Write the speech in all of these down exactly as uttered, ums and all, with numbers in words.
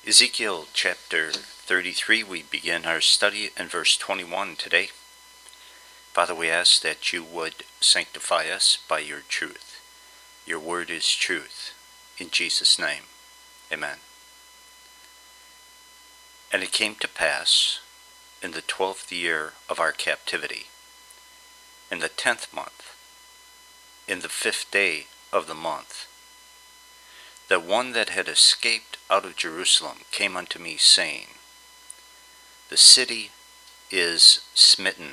Ezekiel chapter thirty-three, we begin our study in verse twenty-one today. Father, we ask that you would sanctify us by your truth. Your word is truth. In Jesus' name, amen. And it came to pass in the twelfth year of our captivity, in the tenth month, in the fifth day of the month, that one that had escaped out of Jerusalem came unto me, saying, The city is smitten.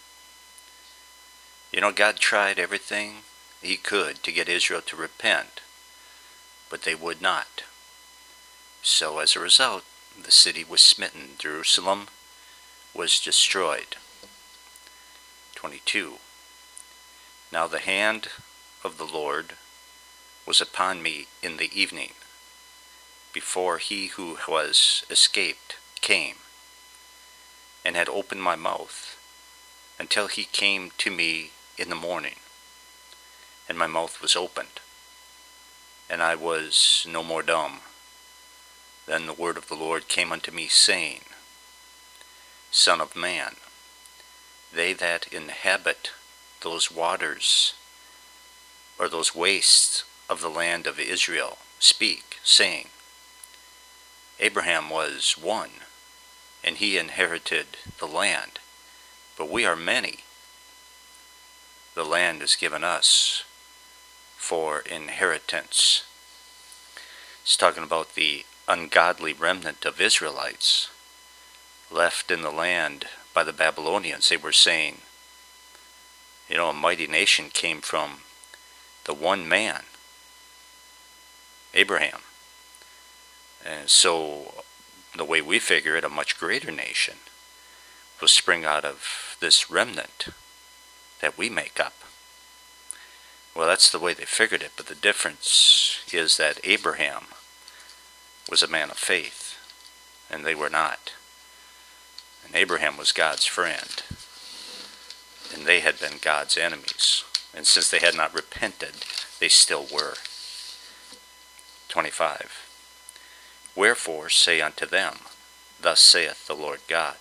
You know, God tried everything he could to get Israel to repent, but they would not. So as a result, the city was smitten. Jerusalem was destroyed. twenty-two. Now the hand of the Lord was upon me in the evening, before he who was escaped came, and had opened my mouth, until he came to me in the morning, and my mouth was opened, and I was no more dumb. Then the word of the Lord came unto me, saying, Son of man, they that inhabit those waters, or those wastes of the land of Israel, speak, saying, Abraham was one, and he inherited the land, but we are many. The land is given us for inheritance. It's talking about the ungodly remnant of Israelites left in the land by the Babylonians. They were saying, you know, a mighty nation came from the one man, Abraham. And so the way we figure it, a much greater nation will spring out of this remnant that we make up. Well, that's the way they figured it, but the difference is that Abraham was a man of faith, and they were not. And Abraham was God's friend, and they had been God's enemies. And since they had not repented, they still were. twenty-five. Wherefore say unto them, Thus saith the Lord God,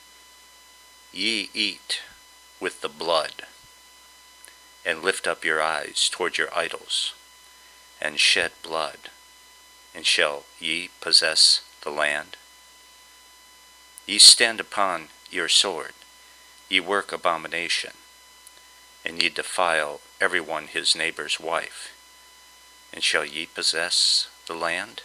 Ye eat with the blood, and lift up your eyes toward your idols, and shed blood, and shall ye possess the land? Ye stand upon your sword, ye work abomination, and ye defile every one his neighbor's wife, and shall ye possess the land?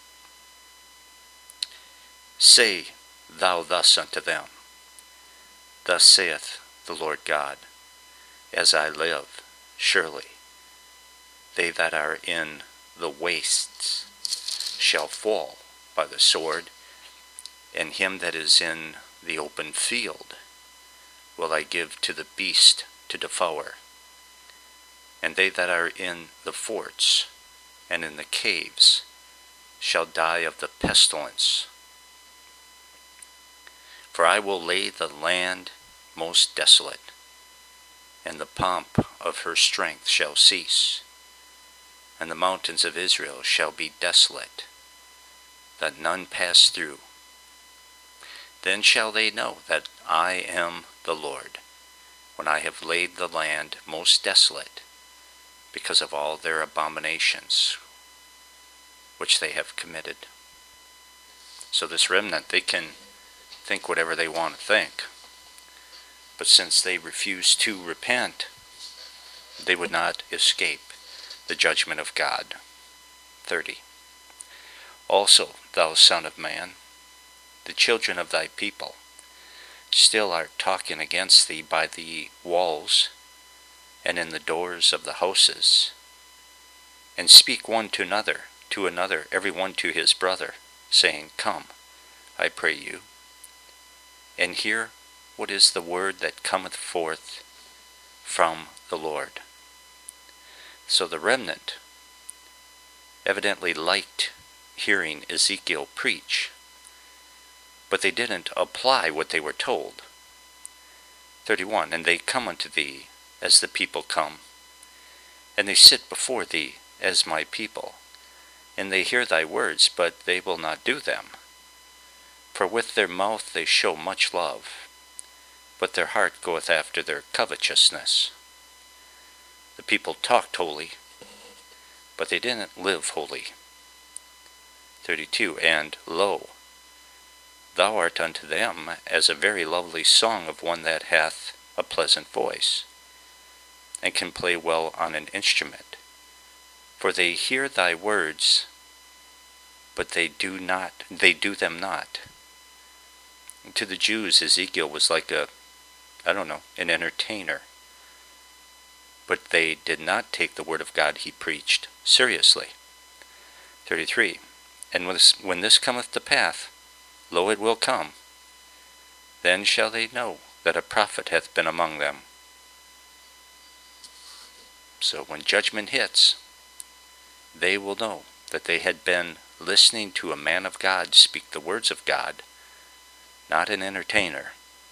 Say thou thus unto them, Thus saith the Lord God, As I live, surely they that are in the wastes shall fall by the sword, and him that is in the open field will I give to the beast to devour. And they that are in the forts and in the caves shall die of the pestilence. For I will lay the land most desolate, and the pomp of her strength shall cease, and the mountains of Israel shall be desolate, that none pass through. Then shall they know that I am the Lord, when I have laid the land most desolate, because of all their abominations which they have committed. So this remnant, they can think whatever they want to think, but since they refuse to repent, they would not escape the judgment of God. thirty. Also, thou son of man, the children of thy people still are talking against thee by the walls and in the doors of the houses, and speak one to another, to another, every one to his brother, saying, Come, I pray you, and hear what is the word that cometh forth from the Lord. So the remnant evidently liked hearing Ezekiel preach, but they didn't apply what they were told. thirty-one. And they come unto thee as the people come, and they sit before thee as my people, and they hear thy words, but they will not do them. For with their mouth they show much love, but their heart goeth after their covetousness. The people talked holy, but they didn't live holy. thirty-two. And lo, thou art unto them as a very lovely song of one that hath a pleasant voice, and can play well on an instrument. For they hear thy words, but they do not, they do them not. And to the Jews, Ezekiel was like a, I don't know, an entertainer. But they did not take the word of God he preached seriously. thirty-three. And when this, when this cometh to pass, lo, it will come, then shall they know that a prophet hath been among them. So when judgment hits, they will know that they had been listening to a man of God speak the words of God, not an entertainer.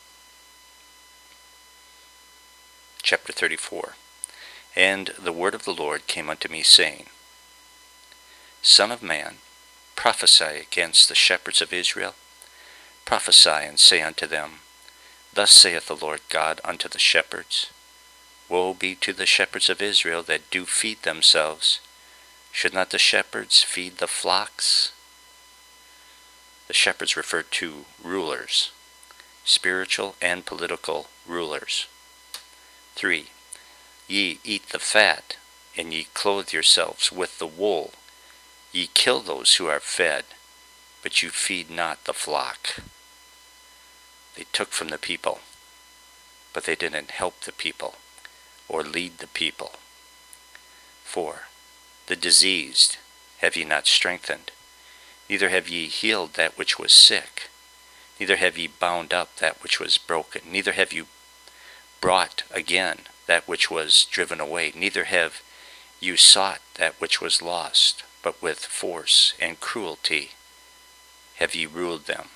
Chapter thirty-four. And the word of the Lord came unto me, saying, Son of man, prophesy against the shepherds of Israel. Prophesy and say unto them, Thus saith the Lord God unto the shepherds, Woe be to the shepherds of Israel that do feed themselves. Should not the shepherds feed the flocks? The shepherds refer to rulers, spiritual and political rulers. three. Ye eat the fat, and ye clothe yourselves with the wool. Ye kill those who are fed, but you feed not the flock. They took from the people, but they didn't help the people or lead the people. four. The diseased have ye not strengthened, neither have ye healed that which was sick, neither have ye bound up that which was broken, neither have you brought again that which was driven away, neither have you sought that which was lost, but with force and cruelty have ye ruled them.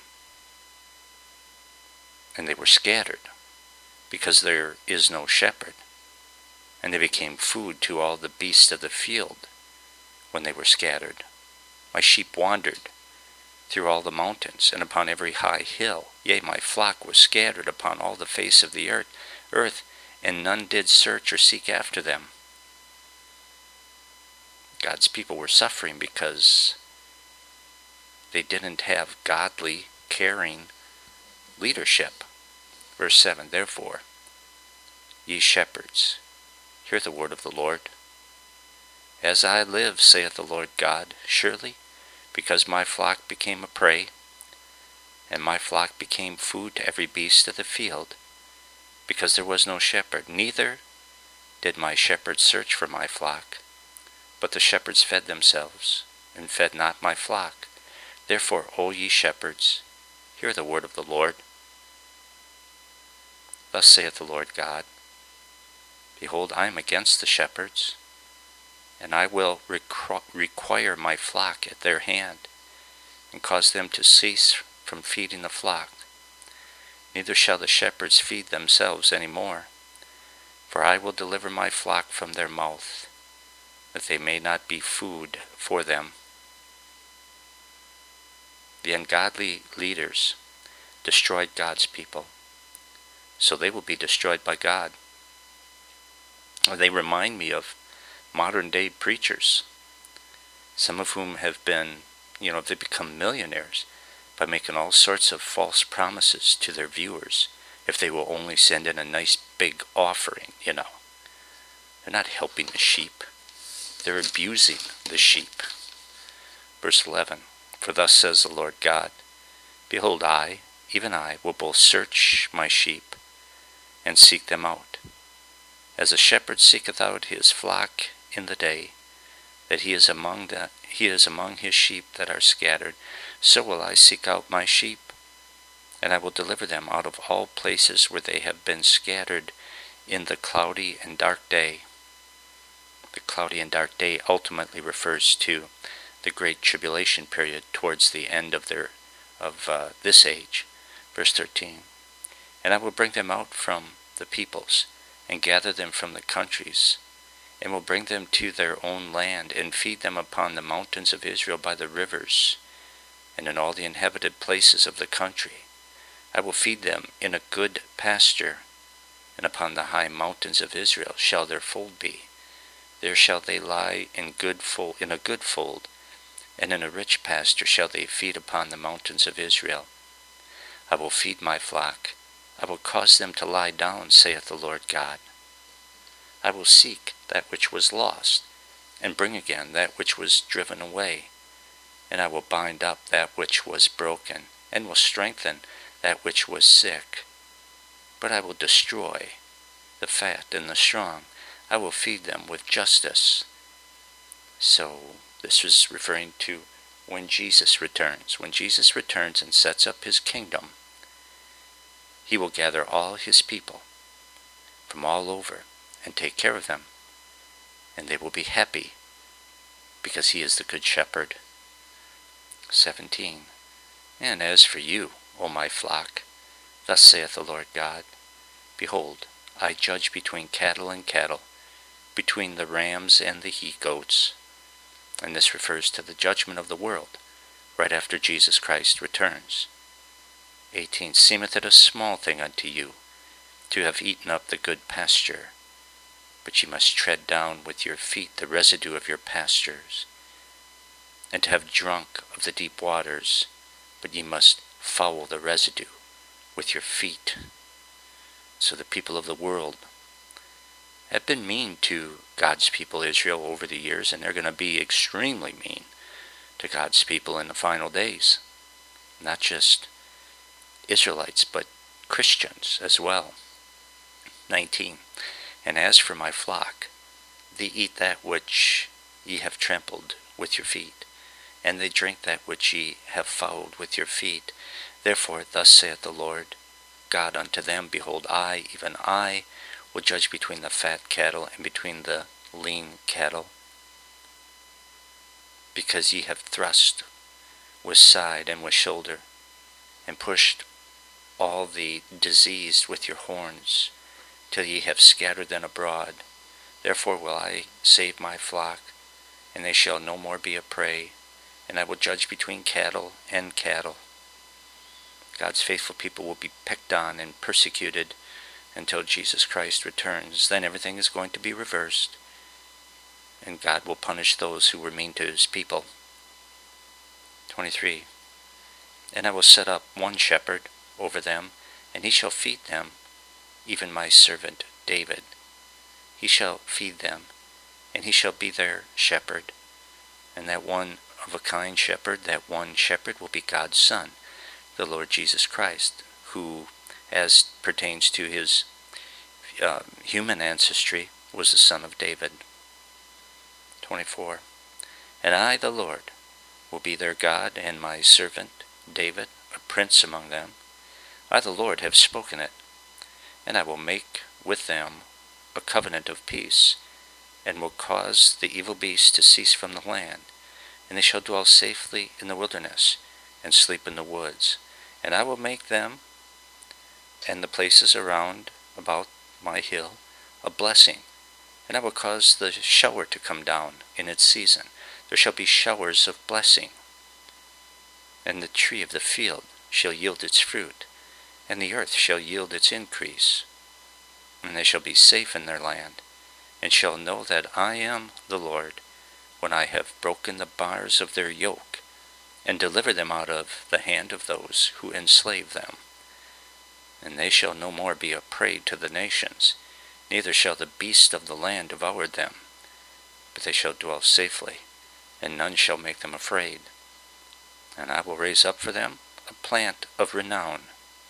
And they were scattered, because there is no shepherd, and they became food to all the beasts of the field when they were scattered. My sheep wandered through all the mountains, and upon every high hill. Yea, my flock was scattered upon all the face of the earth, earth, and none did search or seek after them. God's people were suffering because they didn't have godly, caring leadership. Verse seven, Therefore, ye shepherds, hear the word of the Lord. As I live, saith the Lord God, surely, because my flock became a prey, and my flock became food to every beast of the field, because there was no shepherd, neither did my shepherds search for my flock, but the shepherds fed themselves, and fed not my flock. Therefore, O ye shepherds, hear the word of the Lord. Thus saith the Lord God, Behold, I am against the shepherds, and I will requ- require my flock at their hand, and cause them to cease from feeding the flock. Neither shall the shepherds feed themselves any more, for I will deliver my flock from their mouth, that they may not be food for them. The ungodly leaders destroyed God's people, so they will be destroyed by God. They remind me of modern day preachers, some of whom have been, you know, they become millionaires by making all sorts of false promises to their viewers if they will only send in a nice big offering, you know. They're not helping the sheep. They're abusing the sheep. Verse eleven, For thus says the Lord God, Behold, I, even I, will both search my sheep and seek them out, as a shepherd seeketh out his flock in the day, that he is among the, he is among his sheep that are scattered, so will I seek out my sheep, and I will deliver them out of all places where they have been scattered in the cloudy and dark day. The cloudy and dark day ultimately refers to the great tribulation period towards the end of their of uh, this age. Verse thirteen, And I will bring them out from the peoples, and gather them from the countries, and will bring them to their own land, and feed them upon the mountains of Israel by the rivers, and in all the inhabited places of the country. I will feed them in a good pasture, and upon the high mountains of Israel shall their fold be. There shall they lie in good fold, in a good fold, and in a rich pasture shall they feed upon the mountains of Israel. I will feed my flock. I will cause them to lie down, saith the Lord God. I will seek that which was lost, and bring again that which was driven away. And I will bind up that which was broken, and will strengthen that which was sick. But I will destroy the fat and the strong. I will feed them with justice. So this is referring to when Jesus returns. When Jesus returns and sets up his kingdom, he will gather all his people from all over and take care of them. And they will be happy because he is the good shepherd. seventeen. And as for you, O my flock, thus saith the Lord God, behold, I judge between cattle and cattle, between the rams and the he-goats. And this refers to the judgment of the world, right after Jesus Christ returns. eighteen. Seemeth it a small thing unto you to have eaten up the good pasture, but ye must tread down with your feet the residue of your pastures, and to have drunk of the deep waters, but ye must foul the residue with your feet. So the people of the world have been mean to God's people Israel over the years, and they're going to be extremely mean to God's people in the final days. Not just Israelites, but Christians as well. nineteen. And as for my flock, they eat that which ye have trampled with your feet, and they drink that which ye have fouled with your feet. Therefore thus saith the Lord God unto them, behold, I, even I, will judge between the fat cattle and between the lean cattle, because ye have thrust with side and with shoulder, and pushed all the diseased with your horns, till ye have scattered them abroad. Therefore will I save my flock, and they shall no more be a prey, and I will judge between cattle and cattle. God's faithful people will be picked on and persecuted until Jesus Christ returns. Then everything is going to be reversed, and God will punish those who were mean to his people. twenty-three. And I will set up one shepherd over them, and he shall feed them, even my servant David. He shall feed them, and he shall be their shepherd. And that one of a kind shepherd, that one shepherd will be God's Son, the Lord Jesus Christ, who, as pertains to his uh, human ancestry, was the son of David. twenty-four. And I, the Lord, will be their God, and my servant David, a prince among them. I, the Lord, have spoken it, and I will make with them a covenant of peace, and will cause the evil beast to cease from the land, and they shall dwell safely in the wilderness, and sleep in the woods. And I will make them and the places around about my hill a blessing, and I will cause the shower to come down in its season. There shall be showers of blessing, and the tree of the field shall yield its fruit, and the earth shall yield its increase. And they shall be safe in their land, and shall know that I am the Lord, when I have broken the bars of their yoke, and deliver them out of the hand of those who enslave them. And they shall no more be a prey to the nations, neither shall the beasts of the land devour them, but they shall dwell safely, and none shall make them afraid. And I will raise up for them a plant of renown,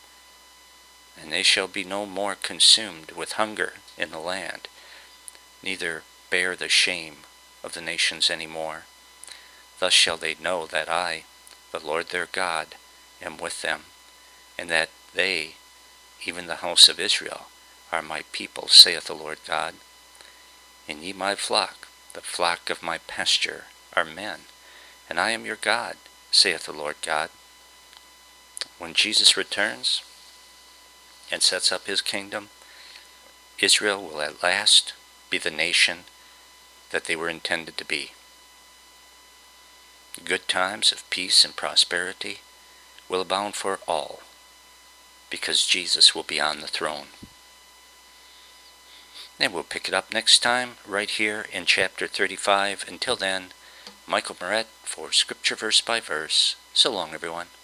and they shall be no more consumed with hunger in the land, neither bear the shame of the nations any more. Thus shall they know that I, the Lord their God, am with them, and that they, even the house of Israel, are my people, saith the Lord God. And ye my flock, the flock of my pasture, are men, and I am your God, saith the Lord God. When Jesus returns and sets up his kingdom, Israel will at last be the nation that they were intended to be. Good times of peace and prosperity will abound for all, because Jesus will be on the throne. And we'll pick it up next time, right here in chapter thirty-five. Until then, Michael Moret for Scripture Verse by Verse. So long, everyone.